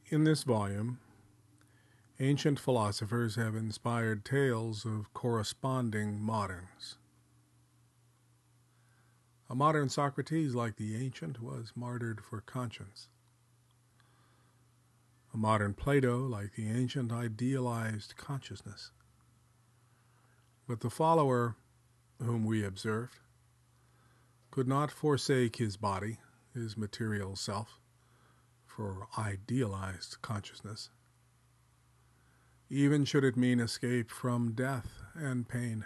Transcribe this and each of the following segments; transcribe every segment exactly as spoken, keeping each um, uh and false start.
In this volume, ancient philosophers have inspired tales of corresponding moderns. A modern Socrates, like the ancient, was martyred for conscience. A modern Plato, like the ancient, idealized consciousness. But the follower whom we observed could not forsake his body, his material self, for idealized consciousness, even should it mean escape from death and pain.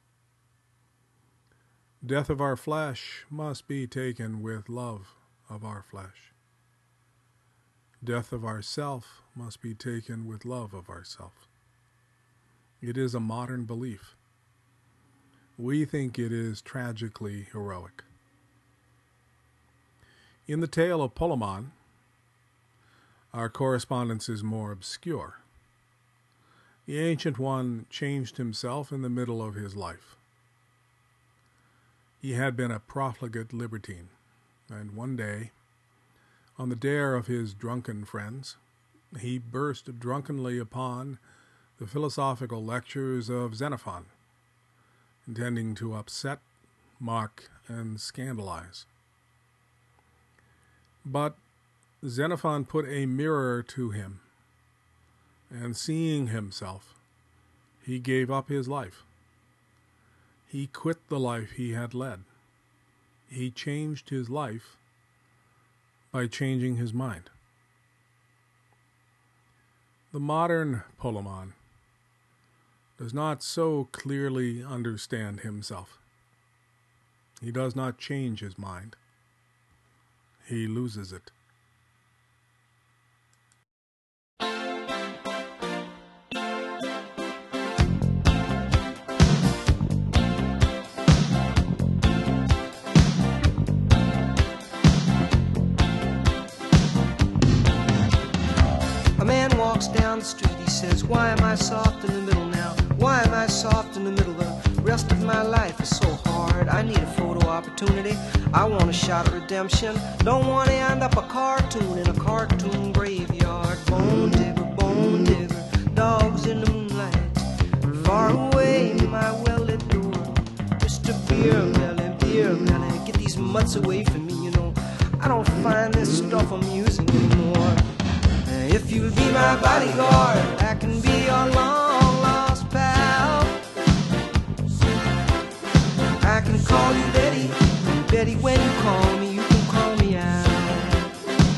Death of our flesh must be taken with love of our flesh. Death of ourself must be taken with love of ourself. It is a modern belief. We think it is tragically heroic. In the tale of Polemon, our correspondence is more obscure. The ancient one changed himself in the middle of his life. He had been a profligate libertine, and one day, on the dare of his drunken friends, he burst drunkenly upon the philosophical lectures of Xenophon, intending to upset, mock, and scandalize. But Xenophon put a mirror to him, and seeing himself, he gave up his life. He quit the life he had led. He changed his life by changing his mind. The modern Polemon does not so clearly understand himself. He does not change his mind. He loses it. Down the street, he says, why am I soft in the middle now? Why am I soft in the middle? The rest of my life is so hard. I need a photo opportunity. I want a shot of redemption. Don't want to end up a cartoon in a cartoon graveyard. Bone digger, bone digger, dogs in the moonlight. Far away, my well-lit door. Mister Beer Melly, Beer Melly, get these mutts away from me, you know. I don't find this stuff amusing anymore. If you'll be my bodyguard, I can be your long-lost pal. I can call you Betty, and Betty, when you call me, you can call me out.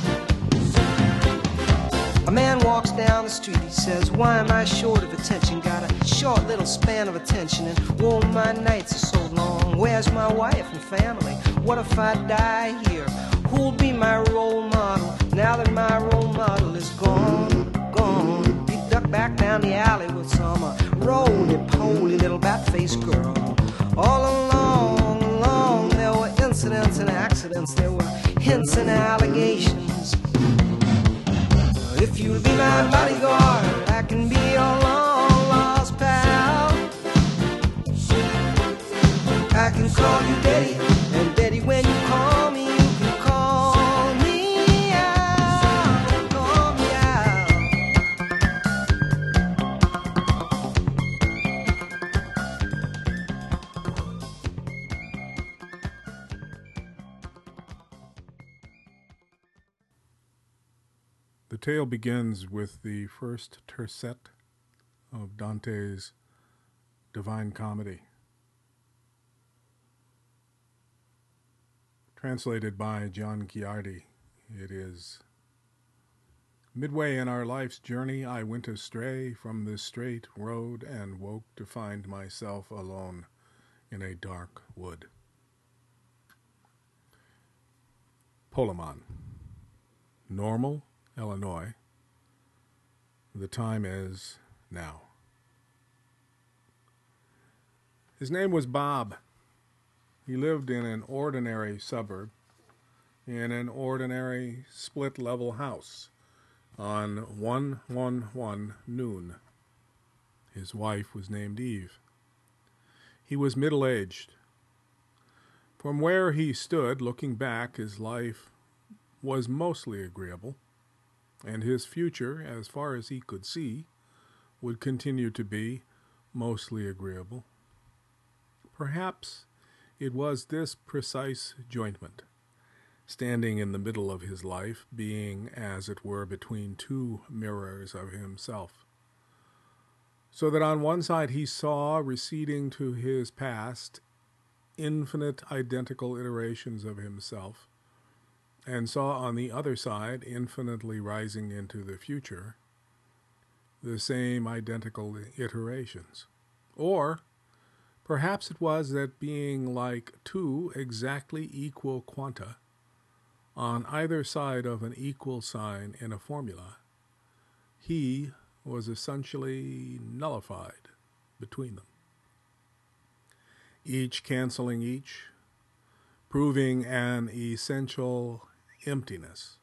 A man walks down the street, he says, why am I short of attention? Got a short little span of attention, and whoa, my nights are so long. Where's my wife and family? What if I die here? Who'll be my role model now that my role model is gone, gone? He ducked back down the alley with some uh, roly-poly little bat-faced girl. All along, along, there were incidents and accidents. There were hints and allegations. If you'll be my bodyguard, I can be your long-lost pal. I can call you Betty, and Betty, when you call me, The tale begins with the first tercet of Dante's Divine Comedy, translated by John Ciardi. It is, midway in our life's journey, I went astray from the straight road and woke to find myself alone in a dark wood. Polemon, Normal, Illinois. The time is now. His name was Bob. He lived in an ordinary suburb, in an ordinary split-level house on one one one noon. His wife was named Eve. He was middle-aged. From where he stood, looking back, his life was mostly agreeable. and his future, as far as he could see, would continue to be mostly agreeable. Perhaps it was this precise jointment, standing in the middle of his life, being, as it were, between two mirrors of himself, so that on one side he saw, receding to his past, infinite identical iterations of himself, and saw on the other side, infinitely rising into the future, the same identical iterations. Or perhaps it was that, being like two exactly equal quanta on either side of an equal sign in a formula, he was essentially nullified between them, each canceling each, proving an essential emptiness.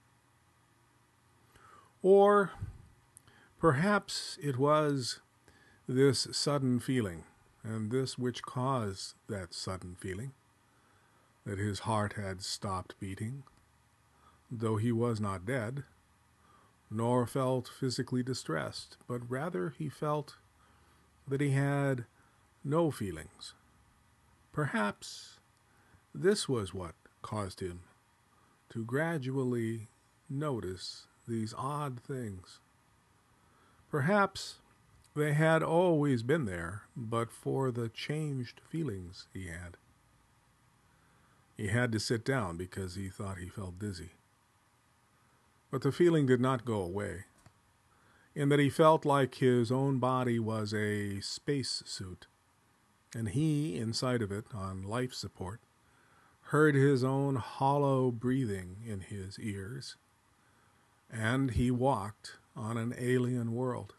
Or perhaps it was this sudden feeling, and this which caused that sudden feeling, that his heart had stopped beating, though he was not dead, nor felt physically distressed, but rather he felt that he had no feelings. Perhaps this was what caused him to gradually notice these odd things. Perhaps they had always been there, but for the changed feelings he had. He had to sit down because he thought he felt dizzy. But the feeling did not go away, in that he felt like his own body was a space suit, and he, inside of it, on life support, heard his own hollow breathing in his ears, and he walked on an alien world.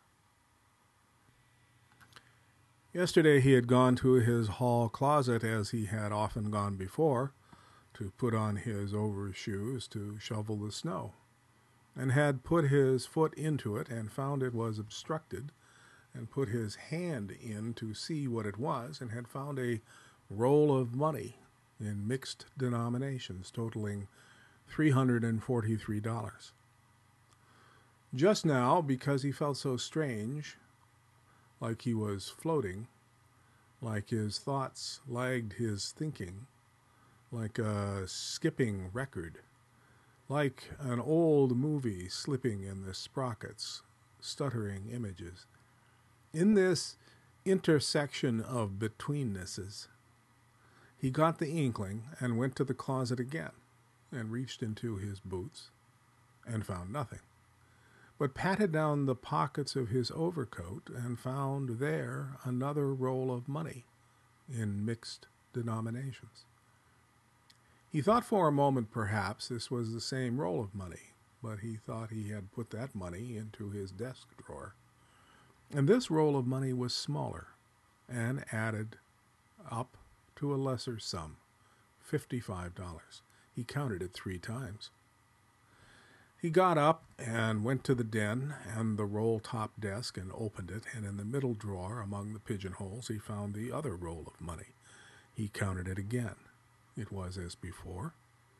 Yesterday he had gone to his hall closet, as he had often gone before, to put on his overshoes to shovel the snow, and had put his foot into it and found it was obstructed, and put his hand in to see what it was, and had found a roll of money in mixed denominations totaling three hundred forty-three dollars. Just now, because he felt so strange, like he was floating, like his thoughts lagged his thinking, like a skipping record, like an old movie slipping in the sprockets, stuttering images. In this intersection of betweennesses, he got the inkling and went to the closet again and reached into his boots and found nothing, but patted down the pockets of his overcoat and found there another roll of money in mixed denominations. He thought for a moment perhaps this was the same roll of money, but he thought he had put that money into his desk drawer. And this roll of money was smaller and added up to a lesser sum, fifty-five dollars. He counted it three times. He got up and went to the den and the roll-top desk and opened it, and in the middle drawer among the pigeonholes he found the other roll of money. He counted it again. It was as before.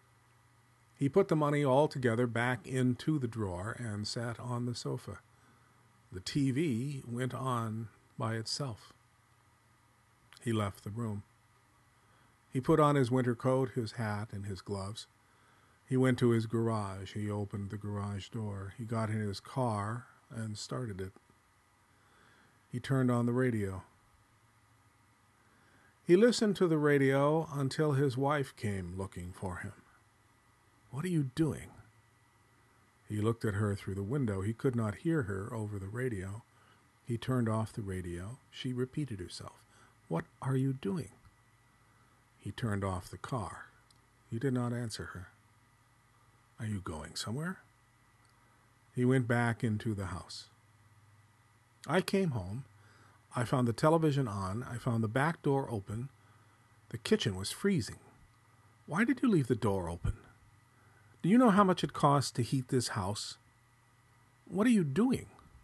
He put the money all together back into the drawer and sat on the sofa. The T V went on by itself. He left the room. He put on his winter coat, his hat, and his gloves. He went to his garage. He opened the garage door. He got in his car and started it. He turned on the radio. He listened to the radio until his wife came looking for him. "What are you doing?" He looked at her through the window. He could not hear her over the radio. He turned off the radio. She repeated herself. "What are you doing?" He turned off the car. He did not answer her. "Are you going somewhere?" He went back into the house. I came home. I found the television on. I found the back door open. The kitchen was freezing. "Why did you leave the door open? Do you know how much it costs to heat this house? What are you doing?"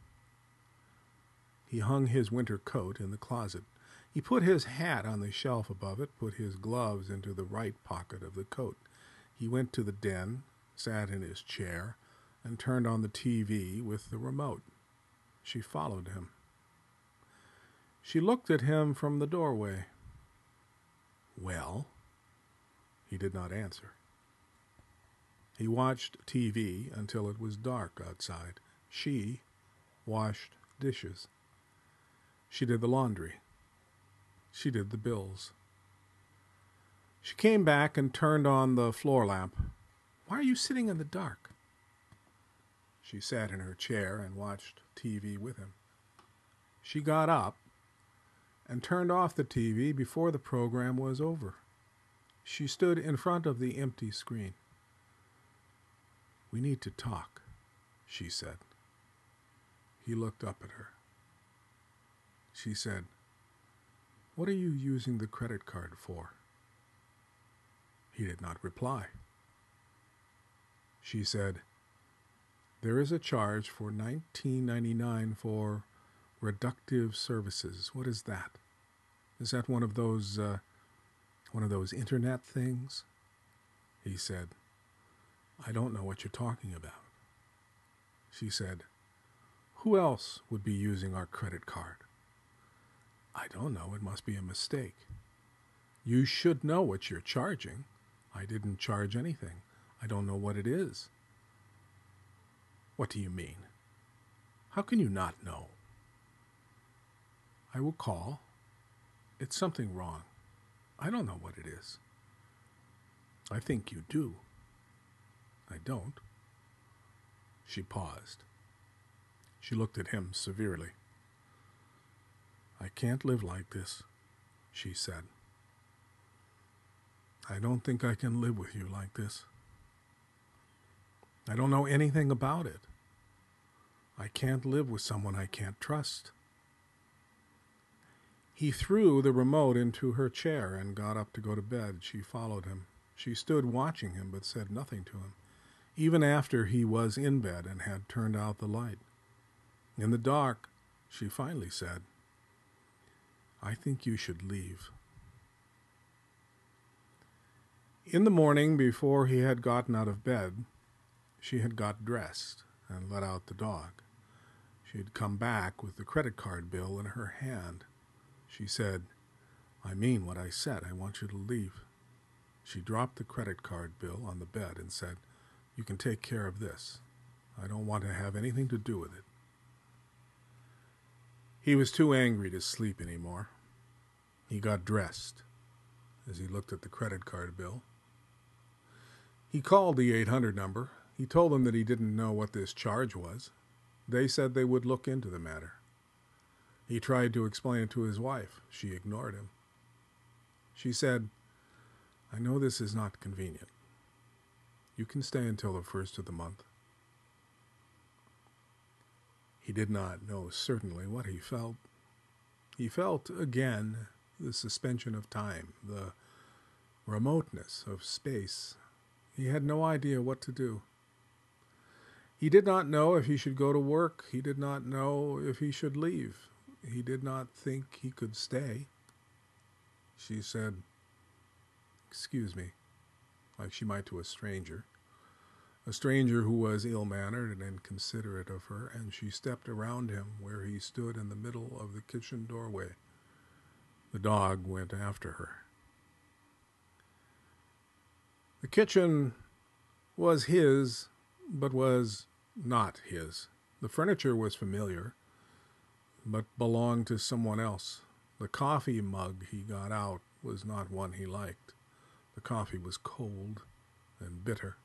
He hung his winter coat in the closet. He put his hat on the shelf above it, put his gloves into the right pocket of the coat. He went to the den, sat in his chair, and turned on the T V with the remote. She followed him. She looked at him from the doorway. "Well?" He did not answer. He watched T V until it was dark outside. She washed dishes. She did the laundry. She did the bills. She came back and turned on the floor lamp. "Why are you sitting in the dark?" She sat in her chair and watched T V with him. She got up and turned off the T V before the program was over. She stood in front of the empty screen. "We need to talk," she said. He looked up at her. She said, "What are you using the credit card for?" He did not reply. She said, "There is a charge for nineteen ninety-nine for reductive services. What is that? Is that one of those, uh, one of those internet things?" He said, "I don't know what you're talking about." She said, "Who else would be using our credit card?" "I don't know. It must be a mistake." "You should know what you're charging." "I didn't charge anything. I don't know what it is." "What do you mean? How can you not know?" "I will call. It's something wrong. I don't know what it is." "I think you do." "I don't." She paused. She looked at him severely. "I can't live like this," she said. "I don't think I can live with you like this. I don't know anything about it. I can't live with someone I can't trust." He threw the remote into her chair and got up to go to bed. She followed him. She stood watching him but said nothing to him, even after he was in bed and had turned out the light. In the dark, she finally said, "I think you should leave." In the morning, before he had gotten out of bed, she had got dressed and let out the dog. She had come back with the credit card bill in her hand. She said, "I mean what I said. I want you to leave." She dropped the credit card bill on the bed and said, "You can take care of this. I don't want to have anything to do with it." He was too angry to sleep anymore. He got dressed as he looked at the credit card bill. He called the eight hundred number. He told them that he didn't know what this charge was. They said they would look into the matter. He tried to explain it to his wife. She ignored him. She said, "I know this is not convenient. You can stay until the first of the month." He did not know certainly what he felt. He felt, again, the suspension of time, the remoteness of space. He had no idea what to do. He did not know if he should go to work. He did not know if he should leave. He did not think he could stay. She said, "Excuse me," like she might to a stranger. A stranger who was ill-mannered and inconsiderate of her, and she stepped around him where he stood in the middle of the kitchen doorway. The dog went after her. The kitchen was his, but was not his. The furniture was familiar, but belonged to someone else. The coffee mug he got out was not one he liked. The coffee was cold and bitter.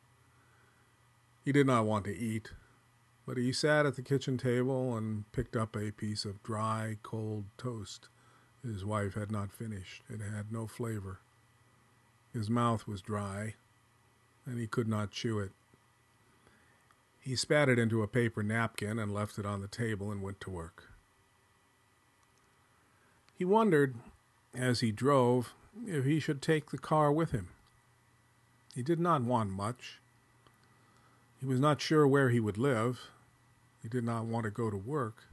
He did not want to eat, but he sat at the kitchen table and picked up a piece of dry, cold toast. His wife had not finished. It had no flavor. His mouth was dry, and he could not chew it. He spat it into a paper napkin and left it on the table and went to work. He wondered, as he drove, if he should take the car with him. He did not want much. He was not sure where he would live. He did not want to go to work.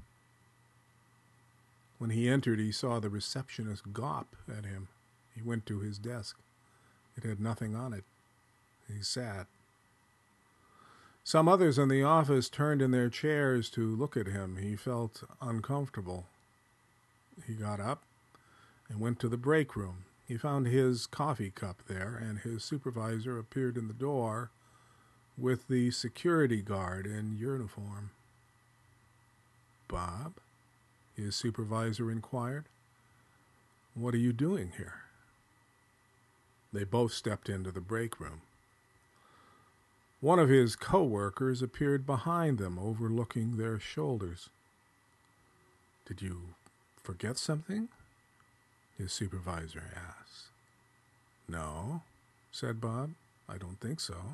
When he entered, he saw the receptionist gawp at him. He went to his desk. It had nothing on it. He sat. Some others in the office turned in their chairs to look at him. He felt uncomfortable. He got up and went to the break room. He found his coffee cup there, and his supervisor appeared in the door with the security guard in uniform. "Bob?" his supervisor inquired. "What are you doing here?" They both stepped into the break room. One of his co-workers appeared behind them, overlooking their shoulders. "Did you forget something?" his supervisor asked. "No," said Bob. "I don't think so."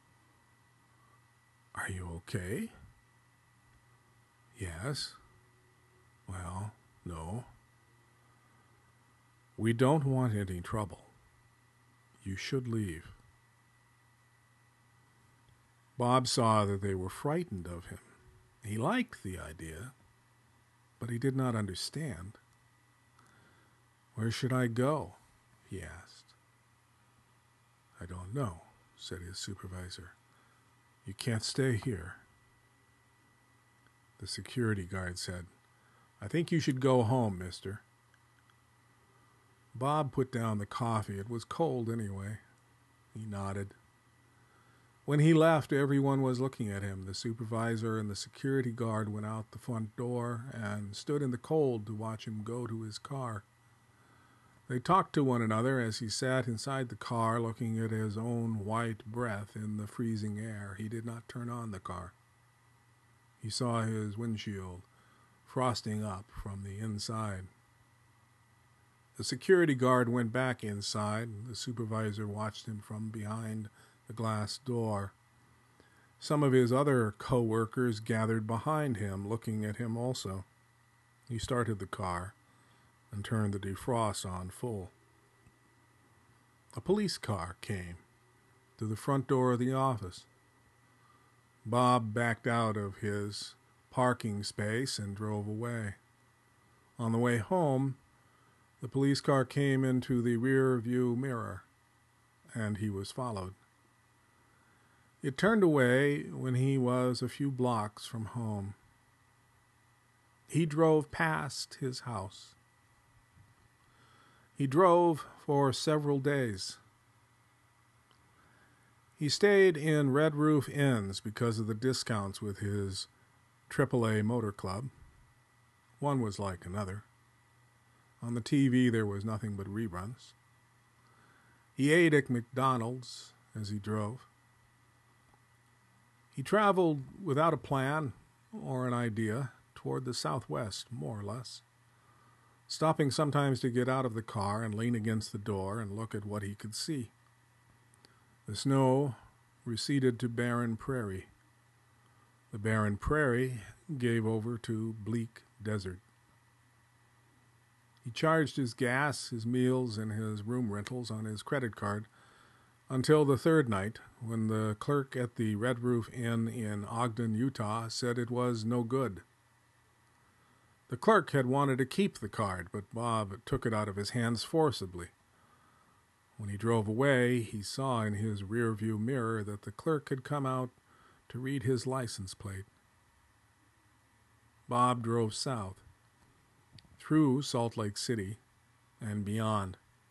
"Are you okay?" "Yes." "Well, no." "We don't want any trouble. You should leave." Bob saw that they were frightened of him. He liked the idea, but he did not understand. "Where should I go?" he asked. "I don't know," said his supervisor. "You can't stay here." The security guard said, "I think you should go home, mister." Bob put down the coffee. It was cold anyway. He nodded. When he left, everyone was looking at him. The supervisor and the security guard went out the front door and stood in the cold to watch him go to his car. They talked to one another as he sat inside the car looking at his own white breath in the freezing air. He did not turn on the car. He saw his windshield frosting up from the inside. The security guard went back inside. The supervisor watched him from behind the glass door. Some of his other co-workers gathered behind him, looking at him also. He started the car and turned the defrost on full. A police car came to the front door of the office. Bob backed out of his parking space and drove away. On the way home, the police car came into the rear view mirror, and he was followed. It turned away when he was a few blocks from home. He drove past his house. He drove for several days. He stayed in Red Roof Inns because of the discounts with his triple A motor club. One was like another. On the T V there was nothing but reruns. He ate at McDonald's as he drove. He traveled without a plan or an idea toward the southwest, more or less, stopping sometimes to get out of the car and lean against the door and look at what he could see. The snow receded to barren prairie. The barren prairie gave over to bleak desert. He charged his gas, his meals, and his room rentals on his credit card until the third night, when the clerk at the Red Roof Inn in Ogden, Utah, said it was no good. The clerk had wanted to keep the card, but Bob took it out of his hands forcibly. When he drove away, he saw in his rearview mirror that the clerk had come out to read his license plate. Bob drove south, through Salt Lake City, and beyond.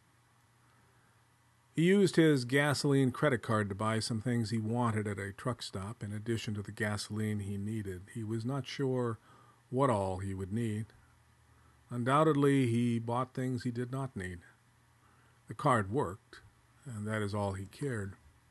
He used his gasoline credit card to buy some things he wanted at a truck stop in addition to the gasoline he needed. He was not sure what all he would need. Undoubtedly, he bought things he did not need. The card worked, and that is all he cared.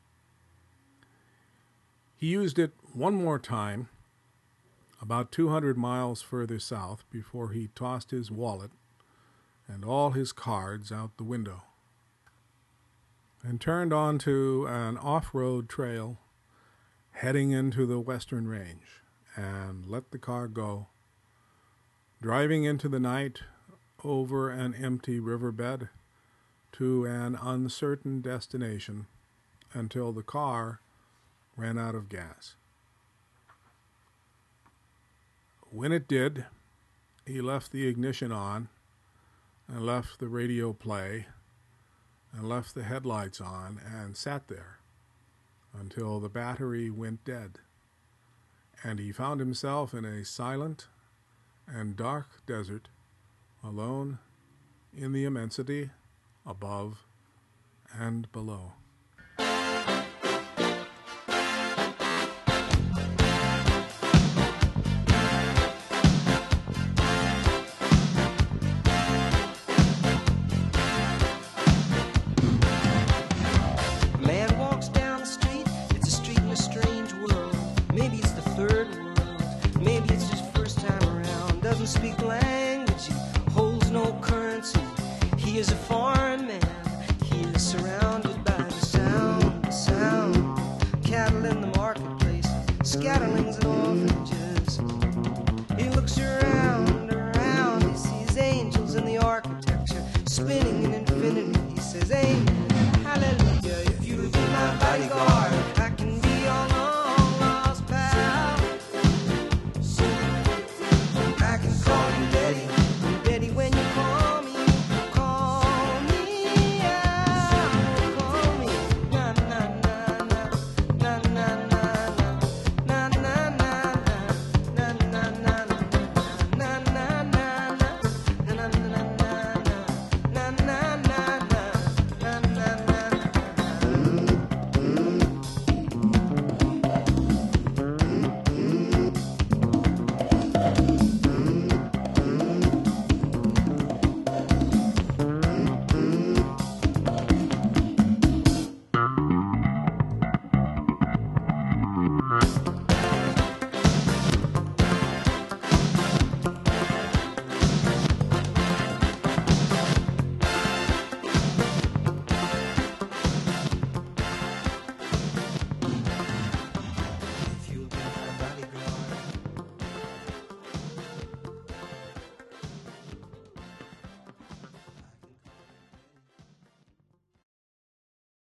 He used it one more time, about two hundred miles further south, before he tossed his wallet and all his cards out the window and turned onto an off-road trail heading into the western range and let the car go, driving into the night over an empty riverbed to an uncertain destination until the car ran out of gas. When it did, he left the ignition on and left the radio play and left the headlights on and sat there until the battery went dead. and he found himself in a silent and dark desert, alone in the immensity above and below. Man walks down the street, it's a street in a strange world. Maybe it's the third world, maybe it's his first time around. Doesn't speak language, he holds no currency. He is a foreign man, he is surrounded by the sound, the sound. Cattle in the marketplace, scatterlings and orphanages. He looks around, around, he sees angels in the architecture, spinning in infinity. He says, "Angels,